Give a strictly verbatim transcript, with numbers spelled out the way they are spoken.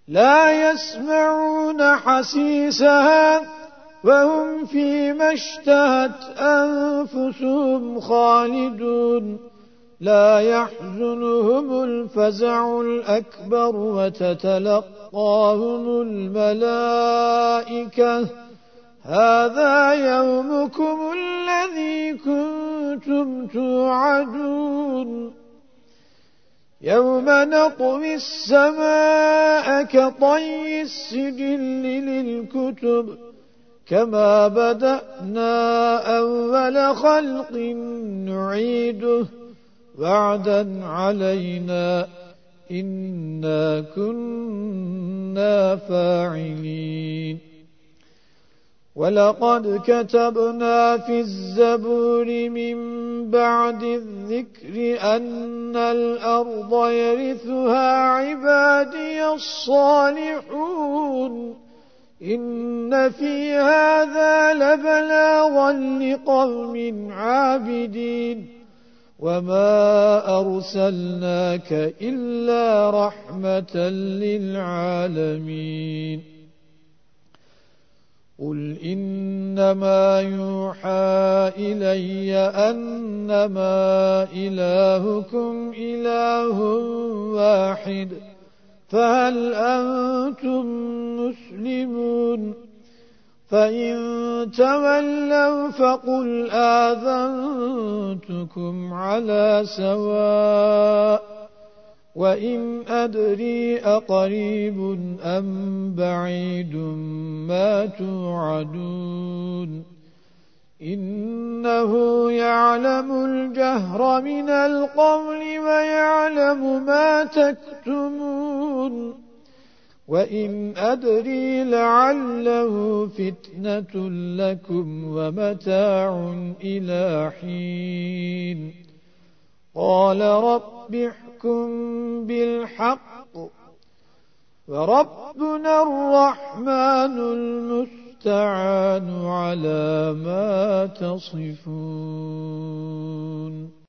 لا يسمعون حسيسها وهم فيما اشتهت أنفسهم خالدون لا يحزنهم الفزع الأكبر وتتلقاهم الملائكة هذا يومكم الذي كنتم توعدون يوم نطوي السماء كطي السجل للكتب كما بدأنا أول خلق نعيده وعدا علينا إنا كنا فاعلين ولقد كتبنا في الزبور من بعد الذكر أن الأرض يرثها عبادي الصالحون إن في هذا لبلاغا لقوم عابدين وما أرسلناك إلا رحمة للعالمين قل إنما يوحى إلي أنما إلهكم إله واحد فهل أنتم مسلمون فإن تولوا فقل آذنتكم على سواء وإن أدري أقريب أم بعيد ما توعدون إنه يعلم الجهر من القول ويعلم ما تكتمون وإن أدري لعله فتنة لكم ومتاع إلى حين قال رب احكم بالحق وربنا الرحمن المستعان على ما تصفون